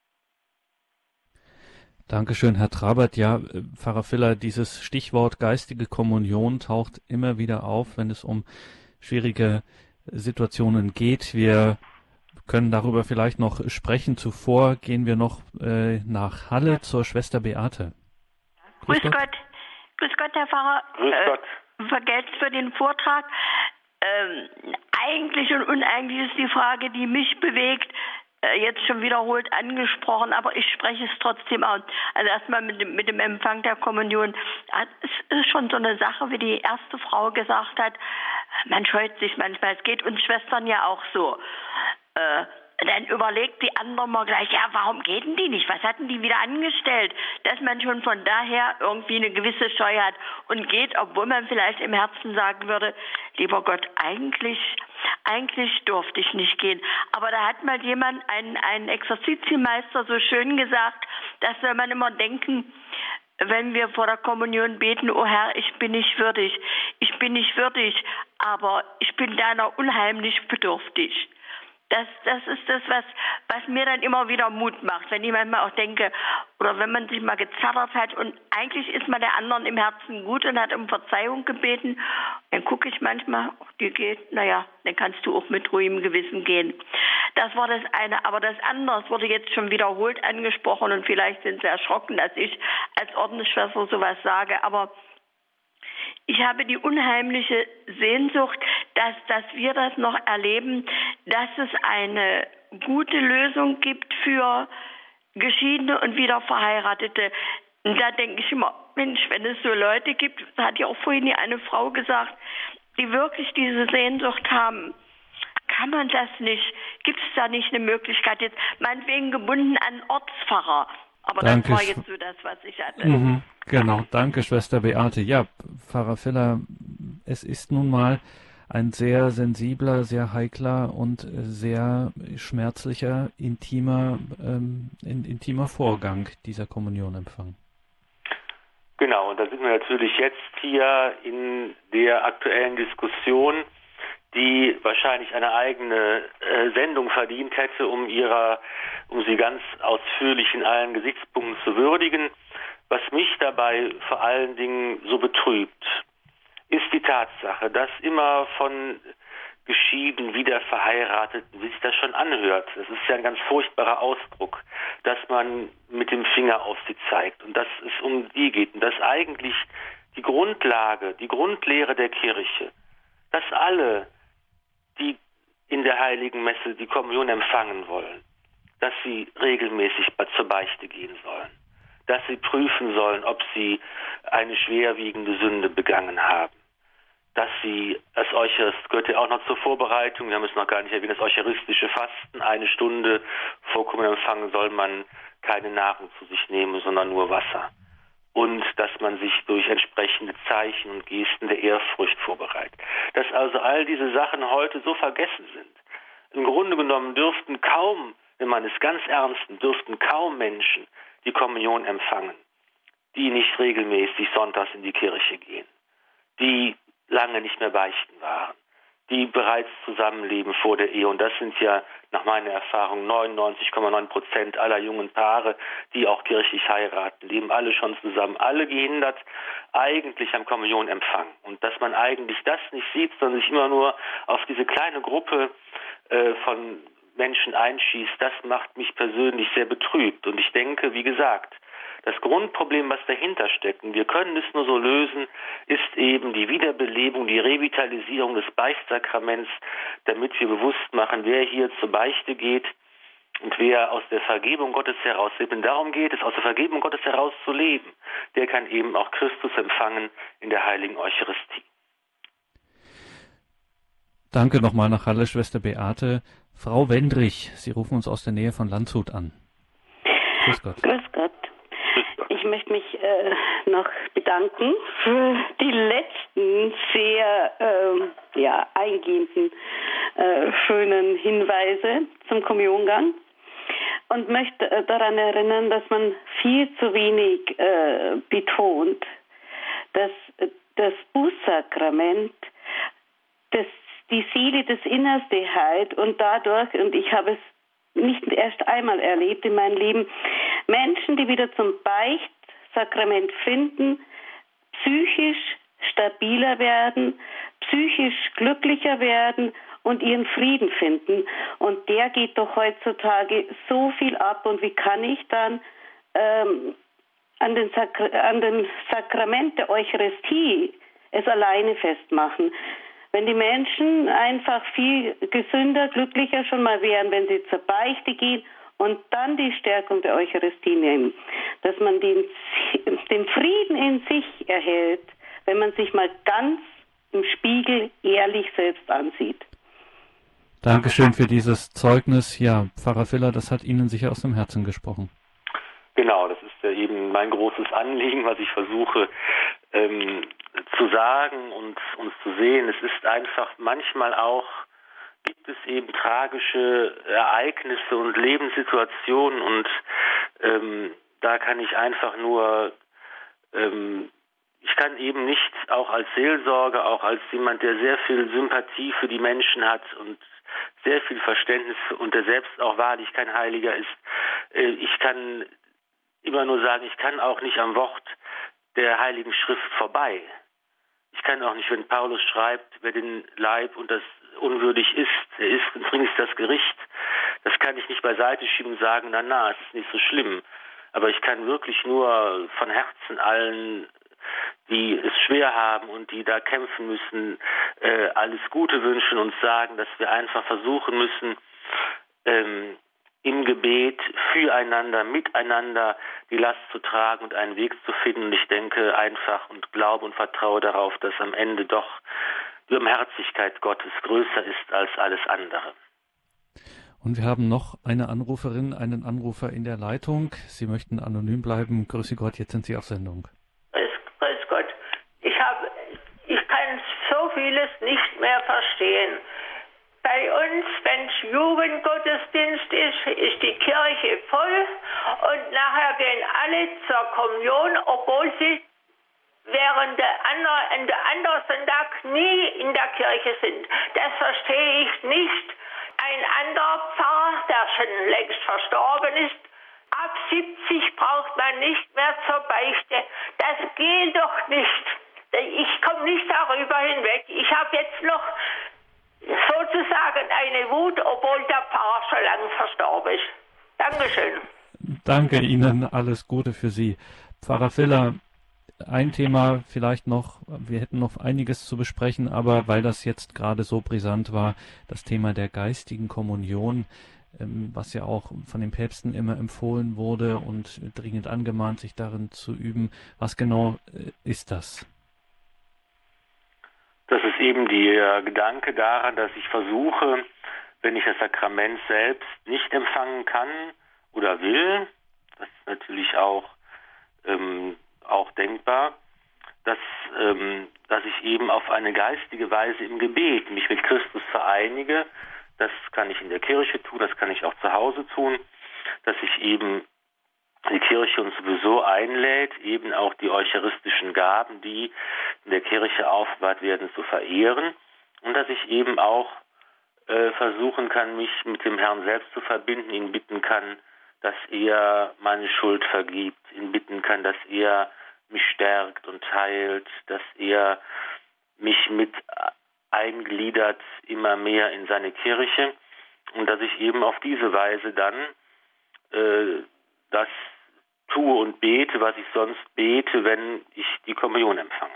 Dankeschön, Herr Trabert. Ja, Pfarrer Filler, dieses Stichwort geistige Kommunion taucht immer wieder auf, wenn es um schwierige Situationen geht. Wir können darüber vielleicht noch sprechen. Zuvor gehen wir noch nach Halle zur Schwester Beate. Grüß Gott. Grüß Gott, Herr Pfarrer. Grüß Gott. Vergelt's für den Vortrag. Eigentlich und uneigentlich ist die Frage, die mich bewegt, jetzt schon wiederholt angesprochen, aber ich spreche es trotzdem aus. Also erstmal mit dem Empfang der Kommunion. Es ist schon so eine Sache, wie die erste Frau gesagt hat, man scheut sich manchmal. Es geht uns Schwestern ja auch so. Dann überlegt die andere mal gleich, ja, warum geht denn die nicht? Was hatten die wieder angestellt? Dass man schon von daher irgendwie eine gewisse Scheu hat und geht, obwohl man vielleicht im Herzen sagen würde, lieber Gott, eigentlich durfte ich nicht gehen. Aber da hat mal jemand, ein Exerzitienmeister, so schön gesagt, dass soll man immer denken, wenn wir vor der Kommunion beten, oh Herr, ich bin nicht würdig, aber ich bin deiner unheimlich bedürftig. Das ist das, was mir dann immer wieder Mut macht, wenn ich manchmal auch denke, oder wenn man sich mal gezattert hat und eigentlich ist man der anderen im Herzen gut und hat um Verzeihung gebeten, dann gucke ich manchmal, die geht, naja, dann kannst du auch mit ruhigem Gewissen gehen. Das war das eine, aber das andere, das wurde jetzt schon wiederholt angesprochen und vielleicht sind sie erschrocken, dass ich als Ordensschwester sowas sage, aber ich habe die unheimliche Sehnsucht, dass wir das noch erleben, dass es eine gute Lösung gibt für Geschiedene und wieder Verheiratete. Und da denke ich immer, Mensch, wenn es so Leute gibt, das hat ja auch vorhin eine Frau gesagt, die wirklich diese Sehnsucht haben, kann man das nicht? Gibt es da nicht eine Möglichkeit, jetzt meinetwegen gebunden an Ortspfarrer? Aber Danke. Das war jetzt so das, was ich hatte. Genau, danke, Schwester Beate. Ja, Pfarrer Filler, es ist nun mal ein sehr sensibler, sehr heikler und sehr schmerzlicher, intimer Vorgang, dieser Kommunionempfang. Genau, und da sind wir natürlich jetzt hier in der aktuellen Diskussion, die wahrscheinlich eine eigene Sendung verdient hätte, um sie ganz ausführlich in allen Gesichtspunkten zu würdigen. Was mich dabei vor allen Dingen so betrübt, ist die Tatsache, dass immer von geschieden, wieder Verheirateten, wie sich das schon anhört, das ist ja ein ganz furchtbarer Ausdruck, dass man mit dem Finger auf sie zeigt und dass es um die geht und dass eigentlich die Grundlage, die Grundlehre der Kirche, dass alle, die in der Heiligen Messe die Kommunion empfangen wollen, dass sie regelmäßig zur Beichte gehen sollen, dass sie prüfen sollen, ob sie eine schwerwiegende Sünde begangen haben, dass sie das gehört ja auch noch zur Vorbereitung, wir haben es noch gar nicht erwähnt, das eucharistische Fasten, 1 Stunde vor Kommunionempfang soll man keine Nahrung zu sich nehmen, sondern nur Wasser. Und dass man sich durch entsprechende Zeichen und Gesten der Ehrfurcht vorbereitet. Dass also all diese Sachen heute so vergessen sind. Im Grunde genommen dürften kaum, wenn man es ganz ernst nimmt, dürften kaum Menschen die Kommunion empfangen, die nicht regelmäßig sonntags in die Kirche gehen, die lange nicht mehr beichten waren, die bereits zusammenleben vor der Ehe. Und das sind ja nach meiner Erfahrung 99,9% aller jungen Paare, die auch kirchlich heiraten, leben alle schon zusammen, alle gehindert eigentlich am Kommunionempfang. Und dass man eigentlich das nicht sieht, sondern sich immer nur auf diese kleine Gruppe von Menschen einschießt, das macht mich persönlich sehr betrübt. Und ich denke, wie gesagt, das Grundproblem, was dahinter steckt, und wir können es nur so lösen, ist eben die Wiederbelebung, die Revitalisierung des Beichtsakraments, damit wir bewusst machen, wer hier zur Beichte geht und wer aus der Vergebung Gottes heraus lebt. Und darum geht es, aus der Vergebung Gottes heraus zu leben. Der kann eben auch Christus empfangen in der heiligen Eucharistie. Danke nochmal nach Halle, Schwester Beate. Frau Wendrich, Sie rufen uns aus der Nähe von Landshut an. Grüß Gott. Grüß Gott. Ich möchte mich noch bedanken für die letzten sehr eingehenden, schönen Hinweise zum Kommuniongang und möchte daran erinnern, dass man viel zu wenig betont, dass das Bußsakrament die Seele des Innerste heilt und dadurch, und ich habe es nicht erst einmal erlebt in meinem Leben, Menschen, die wieder zum Beichtsakrament finden, psychisch stabiler werden, psychisch glücklicher werden und ihren Frieden finden. Und der geht doch heutzutage so viel ab. Und wie kann ich dann an den Sakrament der Eucharistie es alleine festmachen? Wenn die Menschen einfach viel gesünder, glücklicher schon mal wären, wenn sie zur Beichte gehen und dann die Stärkung der Eucharistie nehmen, dass man den Frieden in sich erhält, wenn man sich mal ganz im Spiegel ehrlich selbst ansieht. Dankeschön für dieses Zeugnis. Ja, Pfarrer Filler, das hat Ihnen sicher aus dem Herzen gesprochen. Genau, das ist ja eben mein großes Anliegen, was ich versuche zu sagen und zu sehen. Es ist einfach manchmal auch, gibt es eben tragische Ereignisse und Lebenssituationen und da kann ich einfach nur, ich kann eben nicht auch als Seelsorger, auch als jemand, der sehr viel Sympathie für die Menschen hat und sehr viel Verständnis und der selbst auch wahrlich kein Heiliger ist, ich kann immer nur sagen, ich kann auch nicht am Wort der Heiligen Schrift vorbei. Ich kann auch nicht, wenn Paulus schreibt, wer den Leib und das unwürdig ist, er ist übrigens das Gericht. Das kann ich nicht beiseite schieben und sagen, na, es ist nicht so schlimm. Aber ich kann wirklich nur von Herzen allen, die es schwer haben und die da kämpfen müssen, alles Gute wünschen und sagen, dass wir einfach versuchen müssen, im Gebet füreinander, miteinander die Last zu tragen und einen Weg zu finden. Und ich denke einfach und glaube und vertraue darauf, dass am Ende doch die Barmherzigkeit Gottes größer ist als alles andere. Und wir haben noch eine Anruferin, einen Anrufer in der Leitung. Sie möchten anonym bleiben. Grüße Gott, jetzt sind Sie auf Sendung. Grüß Gott. Ich kann so vieles nicht mehr verstehen. Bei uns, wenn es Jugendgottesdienst ist die Kirche voll und nachher gehen alle zur Kommunion, obwohl sie während der anderen Sonntag nie in der Kirche sind. Das verstehe ich nicht. Ein anderer Pfarrer, der schon längst verstorben ist, ab 70 braucht man nicht mehr zur Beichte. Das geht doch nicht. Ich komme nicht darüber hinweg. Ich habe jetzt noch sozusagen eine Wut, obwohl der Pfarrer schon lange verstorben ist. Dankeschön. Danke Ihnen, alles Gute für Sie. Pfarrer Filler, ein Thema vielleicht noch, wir hätten noch einiges zu besprechen, aber weil das jetzt gerade so brisant war, das Thema der geistigen Kommunion, was ja auch von den Päpsten immer empfohlen wurde und dringend angemahnt, sich darin zu üben. Was genau ist das? Das ist eben der Gedanke daran, dass ich versuche, wenn ich das Sakrament selbst nicht empfangen kann oder will, das ist natürlich auch denkbar, dass ich eben auf eine geistige Weise im Gebet mich mit Christus vereinige. Das kann ich in der Kirche tun, das kann ich auch zu Hause tun, dass ich eben die Kirche uns sowieso einlädt, eben auch die eucharistischen Gaben, die in der Kirche aufbewahrt werden, zu verehren. und dass ich eben auch versuchen kann, mich mit dem Herrn selbst zu verbinden, ihn bitten kann, dass er meine Schuld vergibt, ihn bitten kann, dass er mich stärkt und heilt, dass er mich mit eingliedert immer mehr in seine Kirche und dass ich eben auf diese Weise dann das tue und bete, was ich sonst bete, wenn ich die Kommunion empfange.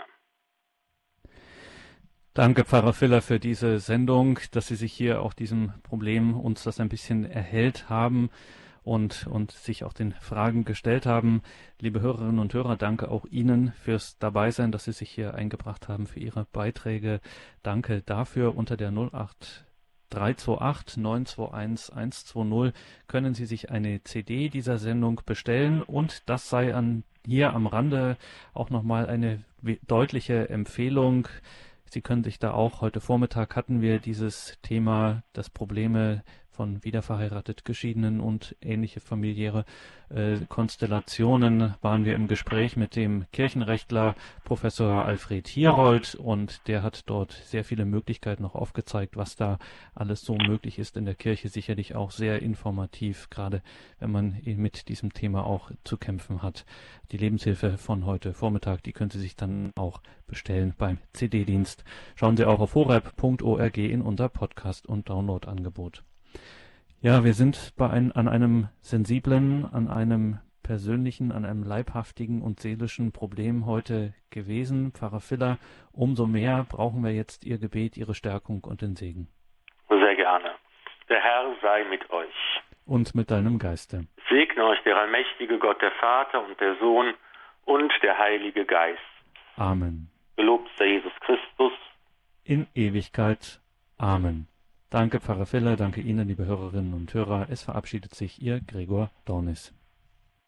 Danke, Pfarrer Filler, für diese Sendung, dass Sie sich hier auch diesem Problem uns das ein bisschen erhellt haben und sich auch den Fragen gestellt haben. Liebe Hörerinnen und Hörer, danke auch Ihnen fürs Dabeisein, dass Sie sich hier eingebracht haben für Ihre Beiträge. Danke dafür. Unter der 08328 921 120 können Sie sich eine CD dieser Sendung bestellen und das sei hier am Rande auch nochmal eine deutliche Empfehlung. Sie können sich da auch, heute Vormittag hatten wir dieses Thema, das Probleme von wiederverheiratet Geschiedenen und ähnliche familiäre Konstellationen, waren wir im Gespräch mit dem Kirchenrechtler Professor Alfred Hierold und der hat dort sehr viele Möglichkeiten noch aufgezeigt, was da alles so möglich ist in der Kirche, sicherlich auch sehr informativ, gerade wenn man mit diesem Thema auch zu kämpfen hat. Die Lebenshilfe von heute Vormittag, die können Sie sich dann auch bestellen beim CD-Dienst. Schauen Sie auch auf horeb.org in unser Podcast- und Download-Angebot. Ja, wir sind an einem sensiblen, an einem persönlichen, an einem leibhaftigen und seelischen Problem heute gewesen. Pfarrer Filler, umso mehr brauchen wir jetzt Ihr Gebet, Ihre Stärkung und den Segen. Sehr gerne. Der Herr sei mit euch. Und mit deinem Geiste. Segne euch der allmächtige Gott, der Vater und der Sohn und der Heilige Geist. Amen. Gelobt sei Jesus Christus. In Ewigkeit. Amen. Danke, Pfarrer Filler, danke Ihnen, liebe Hörerinnen und Hörer. Es verabschiedet sich Ihr Gregor Dornis.